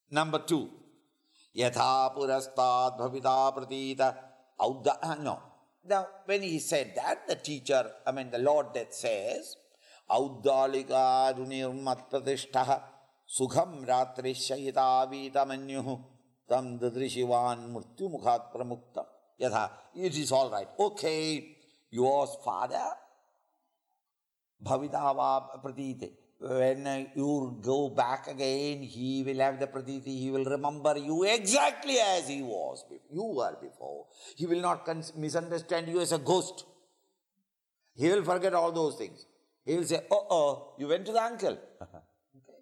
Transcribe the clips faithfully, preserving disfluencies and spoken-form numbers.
Number two, yatha purastad bhavita pratita audda. No. Now, when he said that, the teacher, I mean the Lord that says, Auddalika runirmat pratishtaha sukham ratri shayita vitamanyuhu tam dadrishivan murtyu mukhat pramukta. Yatha, it is all right. Okay, your father, bhavitava pratite. When you go back again, he will have the pratiti, he will remember you exactly as he was, you were before. He will not misunderstand you as a ghost. He will forget all those things. He will say, oh, oh, you went to the uncle. Okay.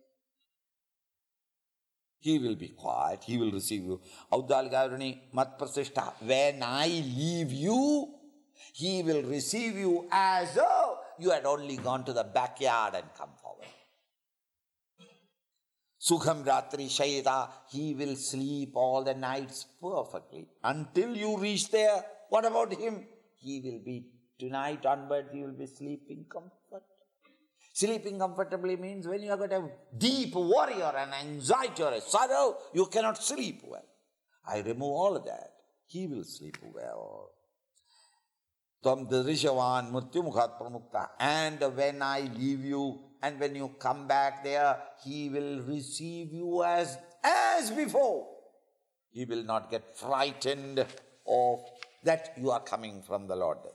He will be quiet, he will receive you. Auddalgaruni mat prasishta. When I leave you, he will receive you as though you had only gone to the backyard and come forward. Sukham ratri shayita. He will sleep all the nights perfectly. Until you reach there, what about him? He will be, tonight onwards, he will be sleeping comfortably. Sleeping comfortably means when you have got a deep worry or an anxiety or a sorrow, you cannot sleep well. I remove all of that. He will sleep well. Tam dadrishavan murtyu mukhat pramukta. And when I leave you, and when you come back there, he will receive you as, as before. He will not get frightened of that you are coming from the Lord.